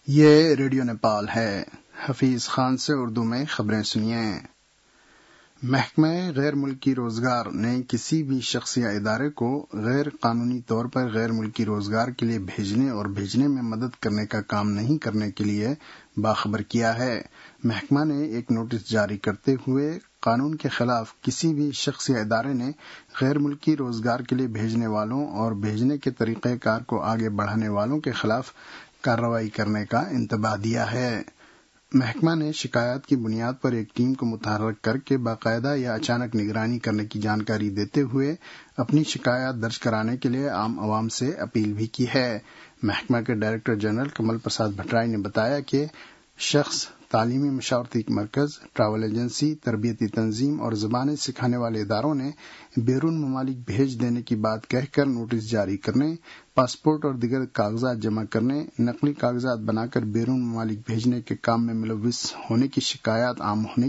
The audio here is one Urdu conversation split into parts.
یہ ریڈیو نیپال ہے۔ حفیظ خان سے اردو میں خبریں سنیے۔ محکمہ غیر ملکی روزگار نے کسی بھی شخص یا ادارے کو غیر قانونی طور پر غیر ملکی روزگار کے لیے بھیجنے میں مدد کرنے کا کام نہیں کرنے کے لیے باخبر کیا ہے۔ محکمہ نے ایک نوٹس جاری کرتے ہوئے قانون کے خلاف کسی بھی شخص یا ادارے نے غیر ملکی روزگار کے لیے بھیجنے والوں اور بھیجنے کے طریقہ کار کو آگے بڑھانے والوں کے خلاف کارروائی کرنے کا انتباہ دیا ہے۔ محکمہ نے شکایات کی بنیاد پر ایک ٹیم کو متحرک کر کے باقاعدہ یا اچانک نگرانی کرنے کی جانکاری دیتے ہوئے اپنی شکایات درج کرانے کے لیے عام عوام سے اپیل بھی کی ہے۔ محکمہ کے ڈائریکٹر جنرل کمل پرساد بھٹرائی نے بتایا کہ شخص، تعلیمی مشاورتی مرکز، ٹریول ایجنسی، تربیتی تنظیم اور زبانیں سکھانے والے اداروں نے بیرون ممالک بھیج دینے کی بات کہہ کر نوٹس جاری کرنے، پاسپورٹ اور دیگر کاغذات جمع کرنے، نقلی کاغذات بنا کر بیرون ممالک بھیجنے کے کام میں ملوث ہونے کی شکایات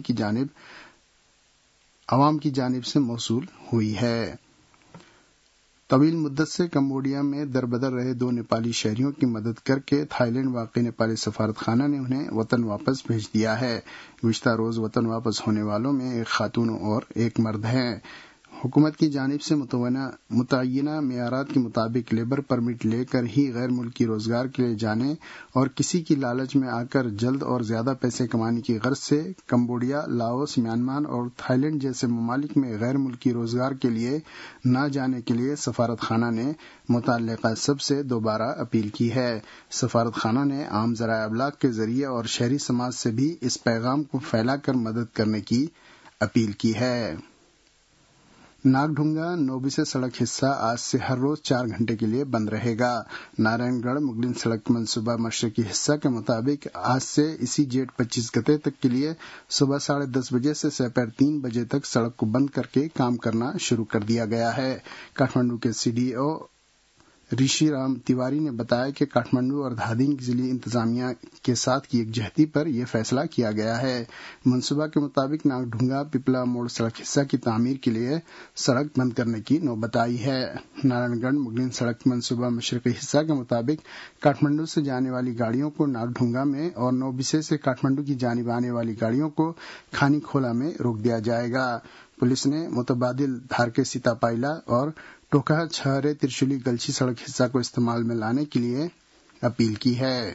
عوام کی جانب سے موصول ہوئی ہے۔ طویل مدت سے کمبوڈیا میں دربدر رہے 2 نیپالی شہریوں کی مدد کر کے تھائی لینڈ واقع نیپالی سفارت خانہ نے انہیں وطن واپس بھیج دیا ہے۔ گزشتہ روز وطن واپس ہونے والوں میں ایک خاتون اور ایک مرد ہیں۔ حکومت کی جانب سے متعینہ معیارات کے مطابق لیبر پرمٹ لے کر ہی غیر ملکی روزگار کے لیے جانے اور کسی کی لالچ میں آ کر جلد اور زیادہ پیسے کمانے کی غرض سے کمبوڈیا، لاؤس، میانمار اور تھائی لینڈ جیسے ممالک میں غیر ملکی روزگار کے لیے نہ جانے کے لیے سفارت خانہ نے متعلقہ سب سے دوبارہ اپیل کی ہے۔ سفارت خانہ نے عام ذرائع ابلاغ کے ذریعے اور شہری سماج سے بھی اس پیغام کو پھیلا کر مدد کرنے کی اپیل کی ہے۔ ناگ ڈھونگا نوبیسے سڑک حصہ آج سے ہر روز 4 گھنٹے کے لیے بند رہے گا۔ نارائن گڑھ مغلن سڑک منصوبہ مشرقی حصہ کے مطابق آج سے اسی جیٹ 25 گتے تک کے لیے صبح 10:30 بجے سے سپہر 3 بجے تک سڑک کو بند کر کے کام کرنا شروع کر دیا گیا ہے۔ کاٹھمنڈو کے CDO رشی رام تیواری نے بتایا کہ کاٹھمنڈو اور دھادنگ ضلعی انتظامیہ کے ساتھ کی یکجہتی پر یہ فیصلہ کیا گیا ہے۔ منصوبہ کے مطابق ناگ ڈھونگا پپلا موڑ سڑک حصہ کی تعمیر کے لیے سڑک بند کرنے کی نوبت آئی ہے۔ نارائن گڑھ مغلن سڑک منصوبہ مشرقی حصہ کے مطابق کاٹھمنڈو سے جانے والی گاڑیوں کو ناگ ڈھونگا میں اور نوبیسے سے کاٹھمنڈو کی جانب آنے والی گاڑیوں کو کھانی کھولا میں روک دیا جائے گا۔ پولیس نے متبادل دھار کے سیتا پائلا اور ٹوکا چھہرے ترشولی گلچی سڑک حصہ کو استعمال میں لانے کے لیے اپیل کی ہے۔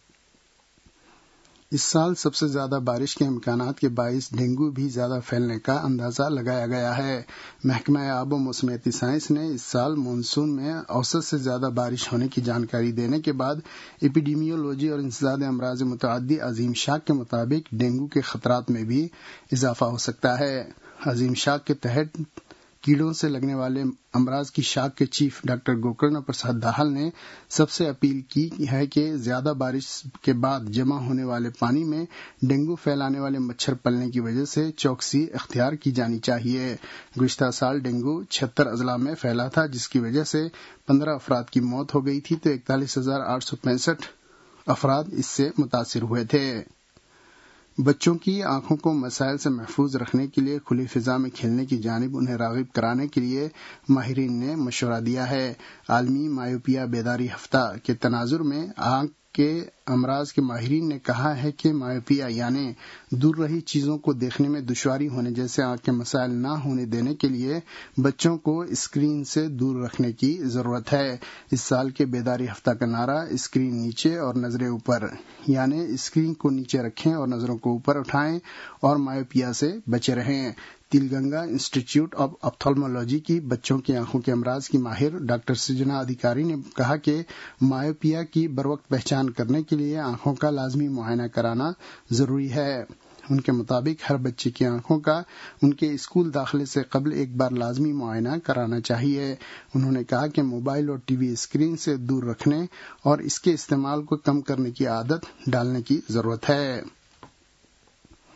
اس سال سب سے زیادہ بارش کے امکانات کے باعث ڈینگو بھی زیادہ پھیلنے کا اندازہ لگایا گیا ہے۔ محکمہ آب و موسمیاتی سائنس نے اس سال مانسون میں اوسط سے زیادہ بارش ہونے کی جانکاری دینے کے بعد ایپیڈیمیولوجی اور انسداد امراض متعدی عظیم شاخ کے مطابق ڈینگو کے خطرات میں بھی اضافہ ہو سکتا ہے۔ عظیم شاخ کے تحت کیڑوں سے لگنے والے امراض کی شاخ کے چیف ڈاکٹر گوکرن پرساد داہل نے سب سے اپیل کی ہے کہ زیادہ بارش کے بعد جمع ہونے والے پانی میں ڈینگو پھیلانے والے مچھر پلنے کی وجہ سے چوکسی اختیار کی جانی چاہیے۔ گزشتہ سال ڈینگو 76 اضلاع میں پھیلا تھا، جس کی وجہ سے 15 افراد کی موت ہو گئی تھی تو 41,865 افراد اس سے متاثر ہوئے تھے۔ بچوں کی آنکھوں کو مسائل سے محفوظ رکھنے کے لیے کھلی فضا میں کھیلنے کی جانب انہیں راغب کرانے کے لیے ماہرین نے مشورہ دیا ہے۔ عالمی مایوپیا بیداری ہفتہ کے تناظر میں آنکھ کے امراض کے ماہرین نے کہا ہے کہ مایوپیا یعنی دور رہی چیزوں کو دیکھنے میں دشواری ہونے جیسے آنکھ کے مسائل نہ ہونے دینے کے لیے بچوں کو اسکرین سے دور رکھنے کی ضرورت ہے۔ اس سال کے بیداری ہفتہ کا نعرہ اسکرین نیچے اور نظریں اوپر، یعنی اسکرین کو نیچے رکھیں اور نظروں کو اوپر اٹھائیں اور مایوپیا سے بچے رہیں۔ تلگنگا انسٹیٹیوٹ آف آپتھالمولوجی کی بچوں کی آنکھوں کے امراض کی ماہر ڈاکٹر سجنا ادھیکاری نے کہا کہ مایوپیا کی بروقت پہچان کرنے کے لیے آنکھوں کا لازمی معائنہ کرانا ضروری ہے۔ ان کے مطابق ہر بچے کی آنکھوں کا ان کے اسکول داخلے سے قبل ایک بار لازمی معائنہ کرانا چاہیے۔ انہوں نے کہا کہ موبائل اور ٹی وی اسکرین سے دور رکھنے اور اس کے استعمال کو کم کرنے کی عادت ڈالنے کی ضرورت ہے۔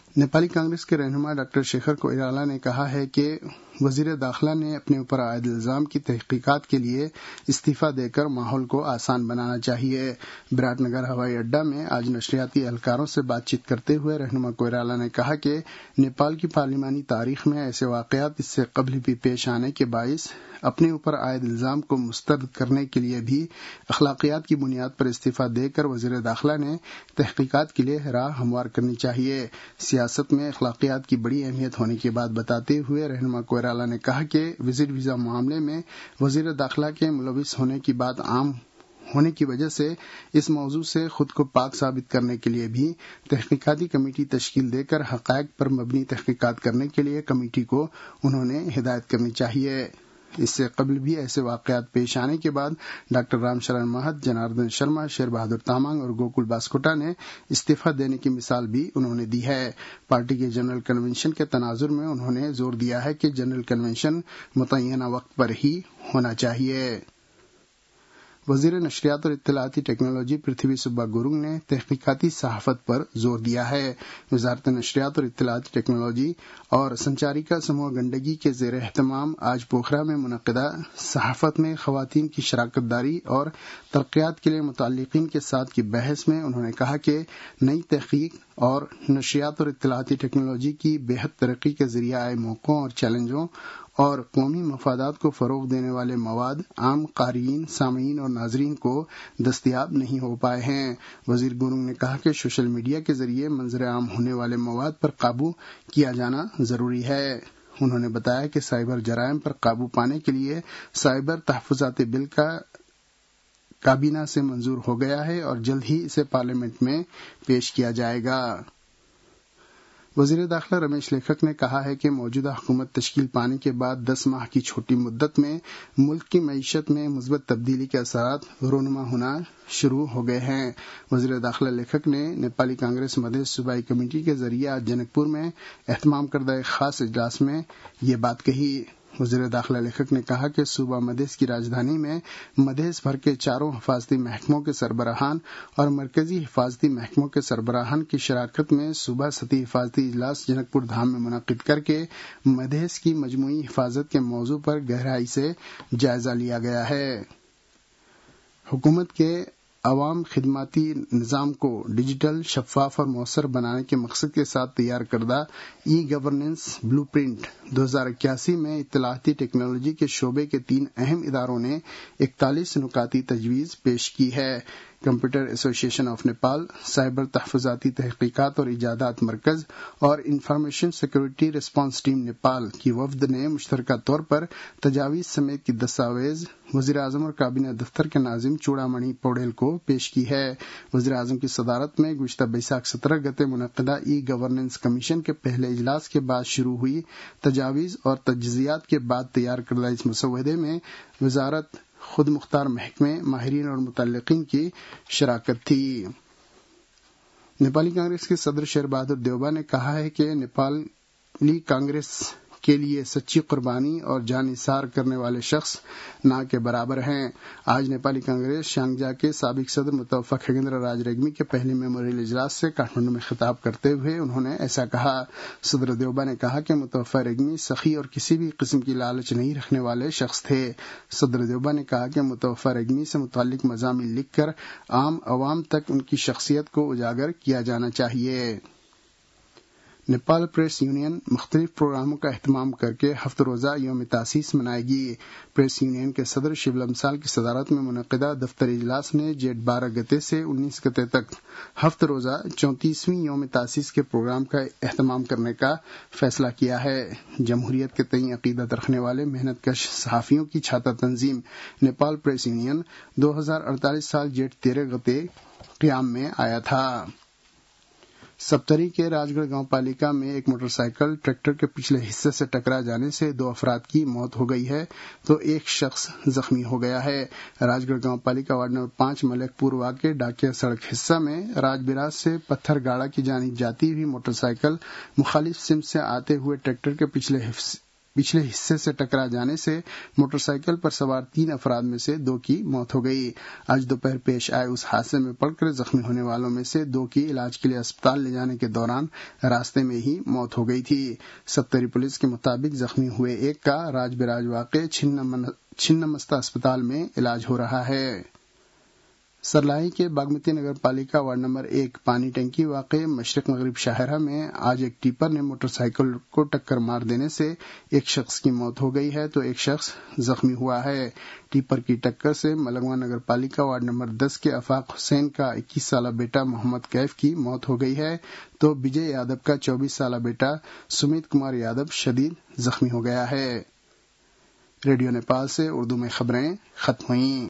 नेपाली कांग्रेस के रहनुमा डॉक्टर शेखर कोइराला ने कहा है कि वजीर दाखिला ने अपने ऊपर आयद इल्जाम की तहकीकात के लिए इस्तीफा देकर माहौल को आसान बनाना चाहिए। विराटनगर हवाई अड्डा में आज नशरियाती एहलकारों से बातचीत करते हुए रहनुमा कोइराला ने कहा कि नेपाल की पार्लिमानी तारीख में ऐसे वाकयात इससे कबल भी पेश आने के बाइस अपने ऊपर आयद इल्जाम को मुस्तरद करने के लिए भी अखलाकियात की बुनियाद पर इस्तीफा देकर वजीर दाखिला ने तहकीकात के लिए राह हमवार करनी चाहिए। सियासत में अखलाकियात की बड़ी अहमियत होने की बात बताते हुए रहनुमा कोइराला ने कहा कि विजिट वीजा मामले में वजीर दाखिला के मुलविस होने की बात आम होने की वजह से इस मौजू से खुद को पाक साबित करने के लिए भी तहकीकाती कमेटी तश्कील देकर हकायक पर मबनी तहकीकात करने के लिए कमेटी को उन्होंने हिदायत करनी चाहिए। इससे कबल भी ऐसे वाकयात पेश आने के बाद डॉक्टर रामशरण महत, जनार्दन शर्मा, शेर बहादुर तामांग और गोकुल बास्कोटा ने इस्तीफा देने की मिसाल भी उन्होंने दी है। पार्टी के जनरल कन्वेंशन के तनाजुर में उन्होंने जोर दिया है कि जनरल कन्वेंशन मुतय्यना वक्त पर ही होना चाहिए। वजीर नशरियात और इत्तलाती टेक्नोलॉजी पृथ्वी सुब्बा गुरुंग ने तहकीकाती सहाफत पर जोर दिया है। वजारत नशरियात और इत्तलाती टेक्नोलॉजी और संचारिका समूह गंडगी के ज़ेर एहतमाम आज पोखरा में मुनक़िदा सहाफत में ख़वातीन की शराकतदारी और तरक्यात के लिए मुतल्लिक़ीन के साथ की बहस में उन्होंने कहा कि नई तहकीक और नशरियात और इत्तलाती टेक्नोलॉजी की बेहद तरक्की के जरिए आए मौक़ों और चैलेंजों और कौमी मफादात को फरोग देने वाले मवाद आम क़ारीन, सामीन और नाजरीन को दस्तयाब नहीं हो पाए हैं। वजीर गुरुंग ने कहा कि सोशल मीडिया के जरिए मंजर आम होने वाले मवाद पर काबू किया जाना जरूरी है। उन्होंने बताया कि साइबर जराइम पर काबू पाने के लिए साइबर तहफ़्फ़ुज़ात बिल का काबीना से मंजूर हो गया है और जल्द ही इसे पार्लियामेंट में पेश किया जाएगा। वजीर दाखिला रमेश लेखक ने कहा है कि मौजूदा हुकूमत तश्कील पाने के बाद 10 माह की छोटी मुद्दत में मुल्क की मईशत में मुस्बत तब्दीली के असरात रोनुमा होना शुरू हो गए हैं। वजीर दाखिला लेखक ने नेपाली कांग्रेस मधेश सूबाई कमेटी के जरिए आज जनकपुर में एहतमाम करदा एक खास इजलास में ये बात कही। वजीर दाखिला लेखक ने कहा कि सूबा मधेश की राजधानी में मधेश भर के चारों हिफाजती महकमों के सरबराहान और मरकजी हिफाजती महकमों के सरबराहान की शराकत में सूबा सतही हिफाजती इजलास जनकपुर धाम में मुनक़िद करके मधेश की मजमूई हिफाजत के मौजू पर गहराई से जायजा लिया गया है। हुकूमत के अवाम खिदमती निज़ाम को डिजिटल, शफ़ाफ और मौसर बनाने के मकसद के साथ तैयार करदा ई गवर्नेंस ब्लूप्रिंट 2081 में इत्तलाती टेक्नोलॉजी के शोबे के 3 अहम इदारों ने 41 नुकाती तजवीज़ पेश की है। Computer Association of Nepal, cyber तहफ़्फ़ुज़ाती तहक़ीक़ात और इजादात मरकज़ और Information Security Response Team Nepal की वफ़द ने मुश्तरका तौर पर तजावीज़ समेत की दस्तावेज वज़ीर आज़म और काबीना दफ्तर के नाज़िम चूड़ामणि पौडेल को पेश की है। वज़ीर आज़म की सदारत में गुज़िश्ता बैसाख 17 गते मुनक़िदा ई गवर्नेंस कमीशन के पहले इजलास के बाद शुरू हुई तजावीज़ और तजज़ियात के बाद तैयार करदा इस मसवदे में वज़ारत खुद मुख्तार महकमे, माहिरीन और मुतल्लिक़ीन की शराकत थी। नेपाली कांग्रेस के सदर शेर बहादुर देउबा ने कहा है कि नेपाली कांग्रेस के लिए सच्ची कुर्बानी और जान निसार करने वाले शख्स ना के बराबर हैं। आज नेपाली कांग्रेस शांगजा के साबिक सदर मुतवफ़ा खगेंद्र राज रेग्मी के पहले मेमोरियल इजलास से काठमांडू में खिताब करते हुए उन्होंने ऐसा कहा। सदर देउबा ने कहा कि मुतवफ़ा रेग्मी सखी और किसी भी किस्म की लालच नहीं रखने वाले शख्स थे। सदर देउबा ने कहा कि मुतवफ़ा रेग्मी से मुताल्लिक मज़ामीन लिखकर आम अवाम तक उनकी शख्सियत को उजागर किया जाना चाहिए। नेपाल प्रेस यूनियन मुख्तलिफ प्रोग्रामों का एहतमाम करके हफ्त रोज़ा यौम तासीस मनाएगी। प्रेस यूनियन के सदर शिवलम साल की सदारत में मुनक़िदा दफ्तरी इजलास ने जेठ 12 गते से 19 गते तक हफ्त रोज़ा 34वीं यौम तासीस के प्रोग्राम का एहतमाम करने का फैसला किया है। जमहूरियत के तई अकीदत रखने वाले मेहनतकश सहाफ़ियों की छाता तंजीम नेपाल प्रेस यूनियन 2048 साल जेठ 13 गते क़याम में आया था। सप्तरी के राजगढ़ गांव पालिका में एक मोटरसाइकिल ट्रैक्टर के पिछले हिस्से से टकरा जाने से 2 अफराद की मौत हो गई है तो एक शख्स जख्मी हो गया है। राजगढ़ गांव पालिका वार्ड नंबर 5 मलिकपुर वाके डाकिया सड़क हिस्सा में राजबिराज से पत्थरगाड़ा की जानिब जाती हुई मोटरसाइकिल मुखालिफ सिम से आते हुए ट्रैक्टर के पिछले پچھلے حصے سے ٹکرا جانے سے موٹر سائیکل پر سوار 3 افراد میں سے 2 کی موت ہو گئی۔ آج دوپہر پیش آئے اس حادثے میں پڑ کر زخمی ہونے والوں میں سے 2 کی علاج کے لیے اسپتال لے جانے کے دوران راستے میں ہی موت ہو گئی تھی۔ سبتری پولیس کے مطابق زخمی ہوئے ایک کا راج براج واقع چھنمستہ اسپتال میں علاج ہو رہا ہے۔ سرلاہی کے باگمتی نگر پالیکا وارڈ نمبر 1 پانی ٹینکی واقع مشرق مغرب شاہراہ میں آج ایک ٹیپر نے موٹر سائیکل کو ٹکر مار دینے سے ایک شخص کی موت ہو گئی ہے تو ایک شخص زخمی ہوا ہے۔ ٹیپر کی ٹکر سے ملنگواں نگر پالیکا وارڈ نمبر 10 کے آفاق حسین کا 21 سالہ بیٹا محمد کیف کی موت ہو گئی ہے تو وجے یادو کا 24 سالہ بیٹا سمیت کمار یادو شدید زخمی ہو گیا ہے۔ ریڈیو نیپال سے اردو میں خبریں ختم ہوئیں۔